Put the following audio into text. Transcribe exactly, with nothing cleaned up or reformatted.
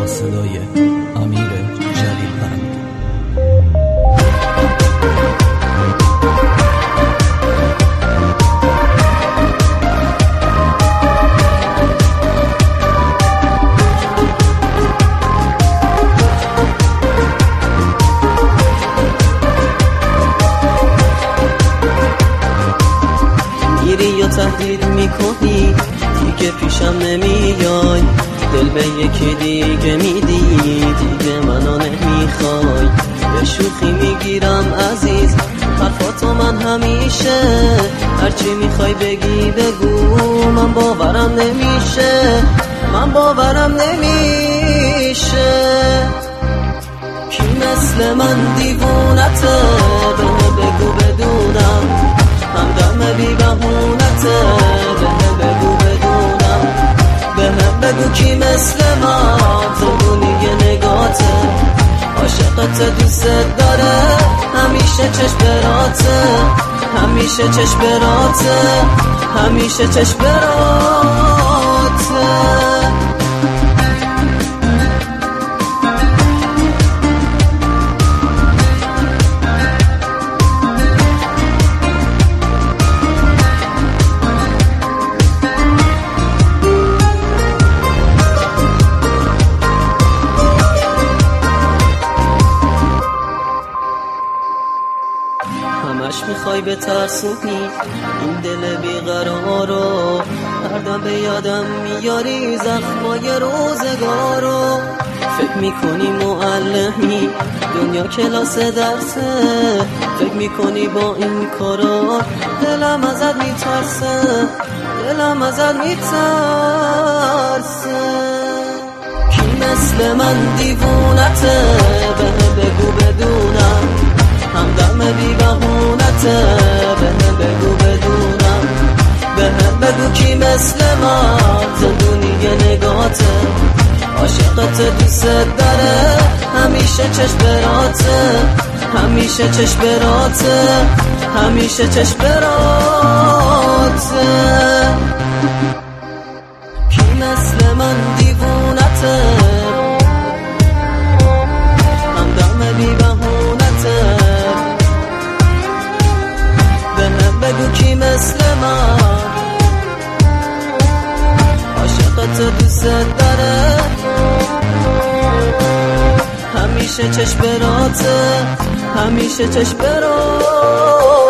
با صدای امیر جلیلوند. میری و تهدید میکنی دیگه پیشم نمیای، دل به یکی دیگه میدی دیگه منو نمیخوای. به شوخی میگیرم عزیز حرفاتو من همیشه، هرچی میخوای بگی بگو، من باورم نمیشه من باورم نمیشه. کی مثل من دیوونته به بگو بدونم، همدم بی بهونته به بگو بدونم، به هم بگو کی مثل من زبونی نگاته، عاشقت دوست داره همیشه چشم براته، همیشه چشم براته، همیشه چشم براته. همش میخوای به ترسونی این دل بیقرارو، هر دم به یادم میاری زخمای روزگارو. فکر میکنی معلمی دنیا کلاس درسه، فکر میکنی با این کارا دلم ازت میترسه، دلم ازت میترسه. کی مثل من دیوونته به بگو بدونم، همدم بی بهونته به بگو بدونم، به هم بگو کی مثل من زندونی نگاته، عاشقت دوست داره همیشه چشم براته، همیشه چشم براته، همیشه چشم براته. کی مثل من دیوونته همدم بی بهونته، بگو کی مثل من عاشقت دوست داره همیشه چشم براته، همیشه چشم براته.